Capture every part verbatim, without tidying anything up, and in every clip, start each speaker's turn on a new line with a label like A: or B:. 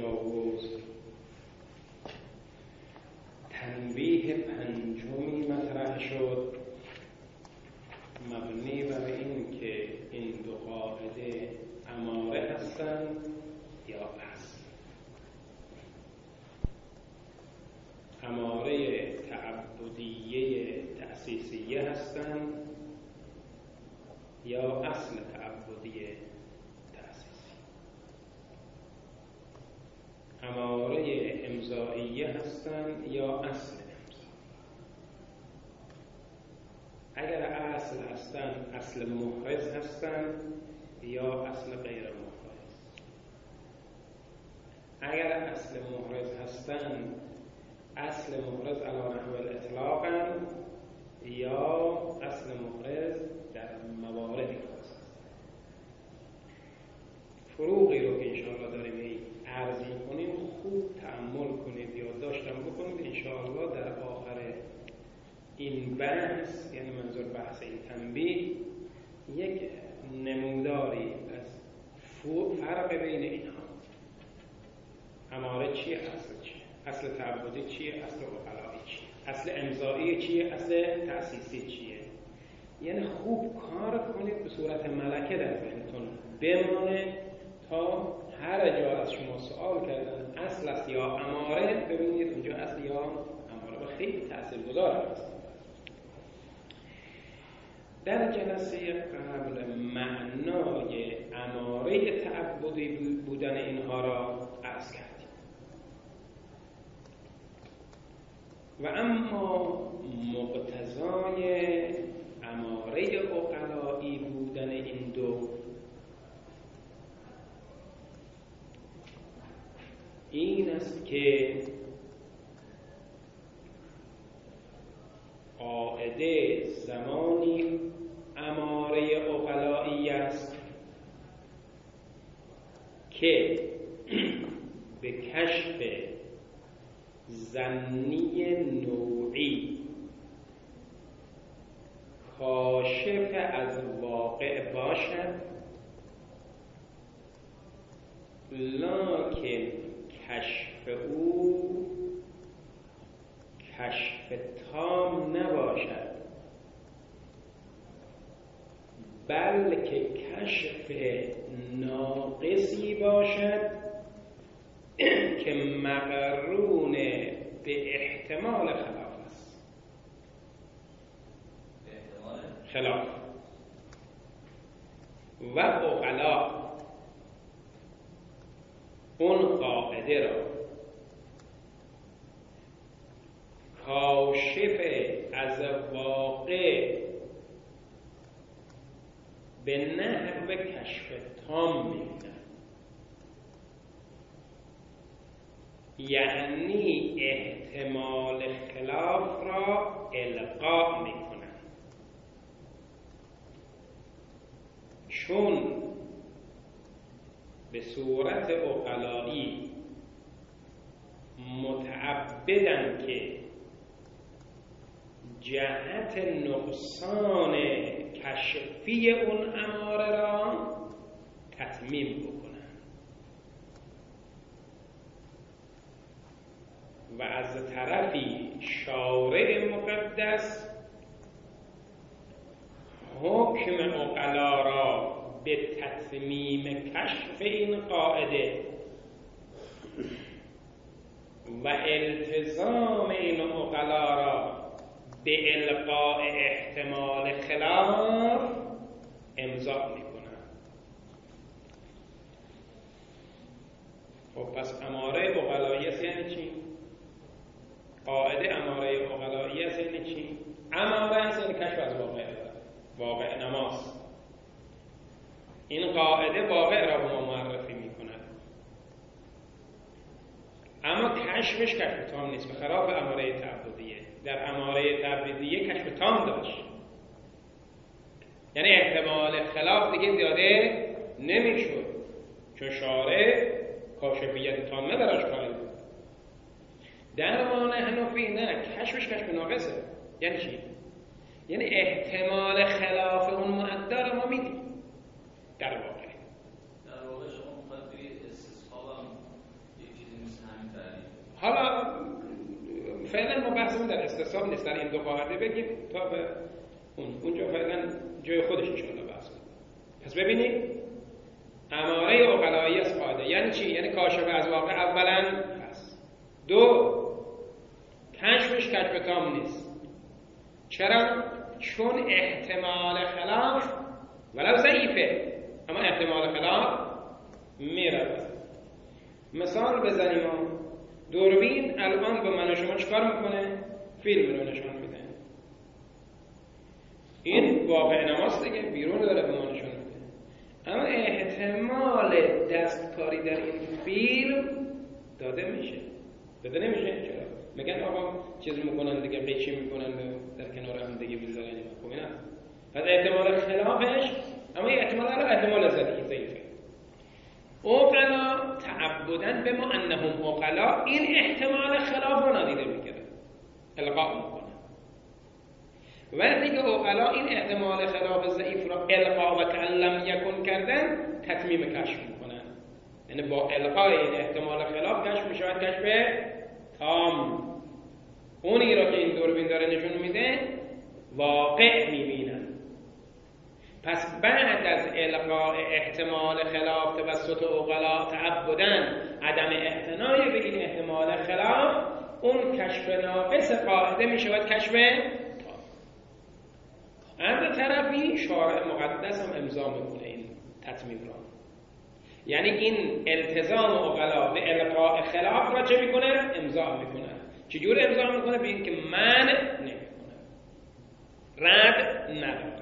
A: تجاوز. تنبیه پنجمی مطرح شد مبنی بر این که این دو قاعده اماره هستند یا اصل. اماره تعبدیه تأسیسیه هستند یا اصل تعبدیه تأسیسی. اماره امضائیه هستند یا اصل امضا. اگر اصل هستند اصل محرز هستند یا اصل غیر محرز. اگر اصل محرز هستند اصل محرز علی نحو الاطلاق یا اصل محرز در مواردی خاص است. فروغی رو که انشاءالله داریم عرض می‌کنیم خوب تأمل کنید، یادداشت هم بکنید. انشاءالله در آخر این بحث، یعنی منظور بحث این تنبیه، یک نموداری از فرق بین اینها، اماره چیه، اصل چیه، اصل تعبدی چیه، اصل عقلایی چیه، اصل امضایی چیه، اصل تأسیسی چیه، یعنی خوب کار کنید به صورت ملکه در ذهنتون بمانه تا هر جا از شما سوال کردن اصل است یا اماره، ببینید اونجا اصل یا اماره و خیلی تاثیرگذار است. در جلسه قبل معنای اماره تعبدی بودن اینها را عرض کردیم و اما مقتضای اماره عقلایی بودن این دو این است که قاعده زمانی اماره عقلایی است که به کشف ظنی نوعی کاشف از واقع باشد، لکن کشف او کشف تام نباشد، بلکه کشف ناقصی باشد که مقرون به احتمال خلاف است. خلاف و عقلا اون قاعده را کاشف از واقع به نحو کشف تام می‌بینند، یعنی احتمال خلاف را الغا می‌کنند، چون به صورت عقلایی متعبدن که جهت نقصان کشفی اون اماره را تتمیم بکنند و از طرفی شارع مقدس حکم عقلا را به تتمیم کشف این قاعده و التزام این عقلا را به القاء احتمال خلاف امضا میکنند. خب پس اماره عقلایی است یعنی چی؟ قاعده اماره عقلایی است یعنی چی؟ اماره است یعنی کشف از واقع، واقع نماست. این قاعده واقع را به ما معرفی میکند، اما کشفش کشف تام نیست، به خلاف اماره تعبدیه. در اماره تعبدیه کشف تام داشت، یعنی احتمال خلاف دیگه داده نمیشد، چون شارع کاشفیت تامه براش قائل بود. در ما حنفی نه، کشفش کشف ناقصه. یعنی چی؟ یعنی احتمال خلاف اون معدل رو ما میدیم در واقع.
B: در واقع شما مخاطبی استصحاب هم یکی
A: فعلا ما بحثمون در استصحاب نیست، در این دو قاعده بگیم تا به اون اونجا فعلا جای خودش ان شاء الله بحث کنیم. پس ببینید اماره عقلایی از قاعده یعنی چی؟ یعنی کاشف از واقع اولا هست. دو، کشفش کشف تام نیست. چرا؟ چون احتمال خلاف ولو ضعیفه اما احتمال خلاف میرود. مثال بزنیم، دوربین الان به من و شما چکار میکنه؟ فیلم رو نشان میده. این واقع نماست دیگه، بیرون داره به ما نشان میده. اما احتمال دستکاری در این فیلم داده میشه. داده نمیشه؟ چرا؟ میگن آقا چیز میکنن دیگه، قیچی میکنن در کنار هم دیگه میذارن. خب اینا پس احتمال خلافش، اما این احتمال رو احتمال ضعیفه. عقلا تعبدن به ما انهم عقلا، این احتمال خلاف رو نادیده میگیره، القا میکنه. وقتی که عقلا این احتمال خلاف ضعیف رو القا و کأن لم یکن کردن، تتمیم کشف میکنن. یعنی با القای این احتمال خلاف کشف میشود کشف تام. اونی رو که این دوربین داره نشون میده واقع میبینن. پس بعد از القاء احتمال خلاف توسط عقلا تعبدن عدم اعتنای به این احتمال خلاف، اون کشف ناقص قاعده می شود کشف تام. از طرفی شارع مقدس هم امضا میکنه این تتمیم را. یعنی این التزام عقلا به القاء خلاف را چه میکنه؟ امضا میکنه. چجور امضا میکنه؟ به این که من نمیکنه، رد نداره.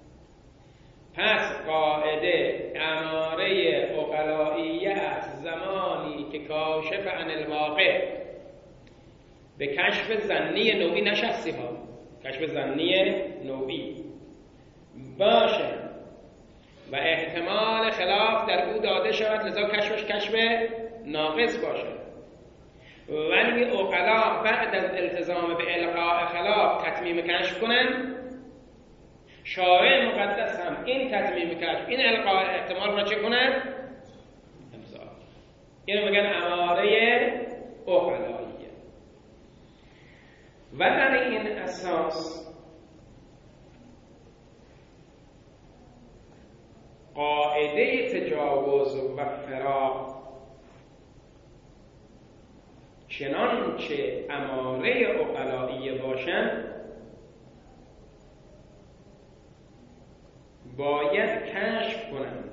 A: پس قاعده اماره عقلائیه است زمانی که کاشف عن الواقع به کشف ظنی نوعی نشستی ها، کشف ظنی نوعی باشه و احتمال خلاف در او داده شود، لذا کشفش کشف ناقص باشه. ولی عقلا بعد از التزام به القاء خلاف تتمیم کشف کنن، شارع مقدس هم این تتمیم کشف، این القاء احتمال را چه کنن؟ امضا. اینو میگن اماره عقلائیه. و در این اساس قاعده تجاوز و فراق چنانچه اماره عقلائیه باشند باید کشف کنند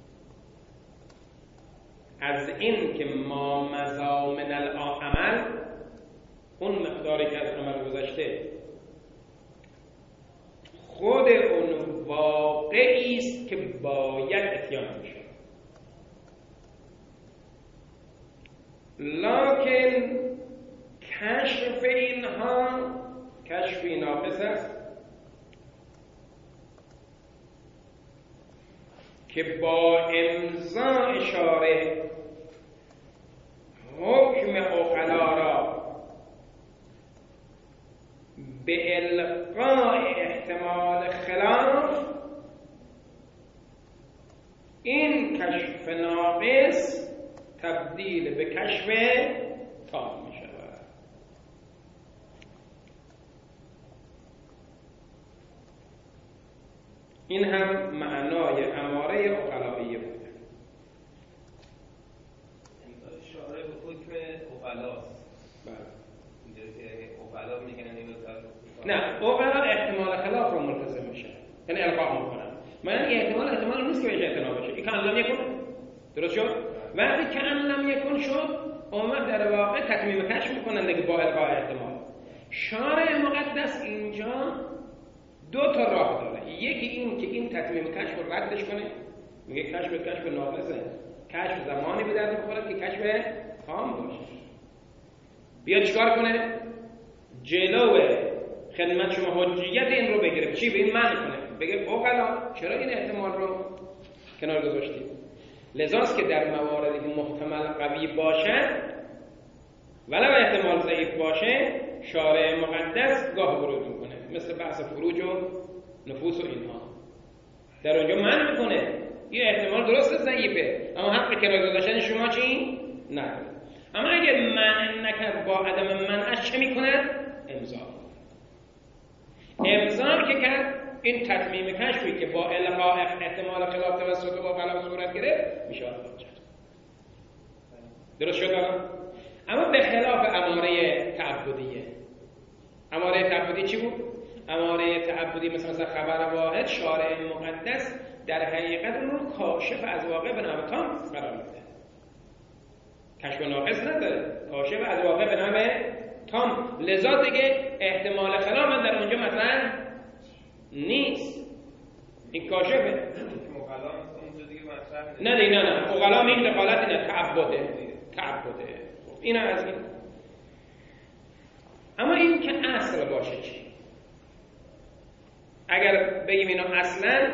A: از این که ما مضامن العمل، اون مقداری که از عمل گذشته خود اون واقعی است که باید اتیان میشه، لکن کشف اینها کشفی ناقص است که با امضاء شارع حکم عقلا را به القاء احتمال خلاف، این کشف ناقص تبدیل به کشف تام می شود. این هم معنای اماره عقلائیه بود.
B: شارع به حکم عقلاست.
A: بله.
B: اینجا که عقلا میگن
A: نه، عقلا احتمال خلاف رو ملتزم میشه، یعنی القا میکنن. من این احتمال احتمال نیست که بهش اعتنا بشه. این که ان لم یکن، درست شد؟ وقتی که ان لم یکن شد، اومد در واقع تتمیم کشف میکنن دیگه با القاء احتمال. شارع مقدس اینجا دو تا راه داره. یکی این که این تتمیم کشف رو ردش کنه، میگه کشف کشف ناقصه، کشف زمانی به درد بخوره که کشف تام باشه. بیاد چیکار کنه؟ جلو خدمت شما حجیت این رو بگیره. چی به این معنی کنه؟ بگه عقلا چرا این احتمال رو کنار گذاشتید؟ لذاست که در مواردی که محتمل قوی باشه ولو احتمال ضعیف باشه، شارع مقدس گاه ورود میکنه، مثل بحث فروج و نفوس و اینها. در اونجا منع میکنه این احتمال درست ضعیفه، اما حق کنار گذاشتن شما چی؟ نه. اما اگر منع نکرد با عدم منعش چه میکند؟ امضا. امضا که کرد این تتمیم کشفی که با الغاء احتمال خلاف توسط عقلا صورت گرفت میشه حجت. درست شد؟ اما به خلاف اماره تعبدیه. اماره تعبدی چی بود؟ اماره تعبدی مثل مثلا خبر واحد شارع مقدس در حقیقت اون رو کاشف از واقع به نام تام قرار میده. کشف ناقص نداره، کاشف از واقع به نام تام. لذا دیگه احتمال خلاف من در اونجا مطرح نیست. این کاشفه. نه دیگه نه نه اقلا این دخالت نه، تعبده تعبده. این از این. اما این که اصل باشه چی؟ اگر بگیم اینا اصلا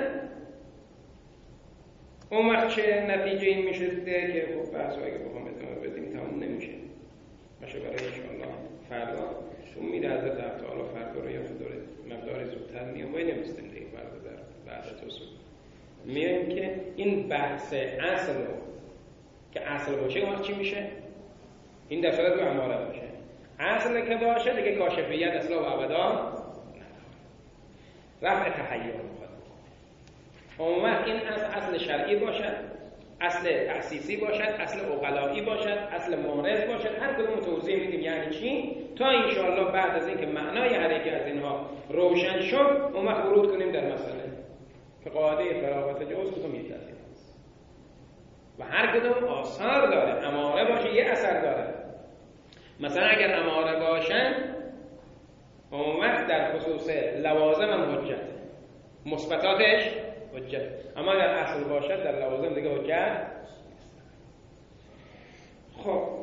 A: اون وقت چه نتیجه این میشه که خب بحث اگه بخوام ادامه بدیم تمام نمیشه. باشه برای انشاءالله فردا امید حضرت تعالی فردا رو یا خود مقدار زودتر میام وای نمیستیم دیگه فردا در بعد توصول میایم که این بحث اصل رو که اصل باشه اون وقت چی میشه؟ این در صورت رو اماره باشه. اصل که باشه دیگه کاشفیت اصلا و ابدا رفع تحیر میخواد. اون وقت این اصل اصل شرعی باشد، اصل تأسیسی باشد، اصل عقلایی باشد، اصل مورث باشد، هر کدوم توضیح میدیم یعنی چی تا انشاءالله بعد از اینکه معنای هر یک از اینها روشن شد اون وقت ورود کنیم در مسئله که قاعده فراغت جواز کدوم یک از این هست و هر کدوم آثار داره. اماره باشه یه اثر داره. مثلا اگر اماره باشن اون وقت در خصوص لوازم هم حجت، مثبتاتش حجت. اما اگر اصل باشد در لوازم دیگه حجت. خب